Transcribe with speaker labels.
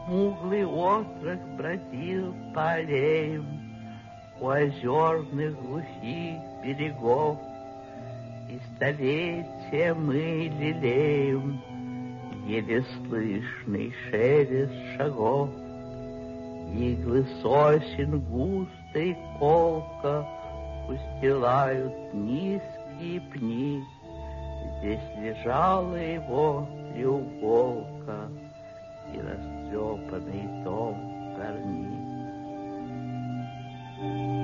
Speaker 1: Смуглый отрок бродил по аллеям у озерных глухих берегов, и столетия мы лелеем еле слышный шелест шагов. Иглы сосен густо и колко устилают низкие пни. Здесь лежала его треуголка и растрепанный том корней.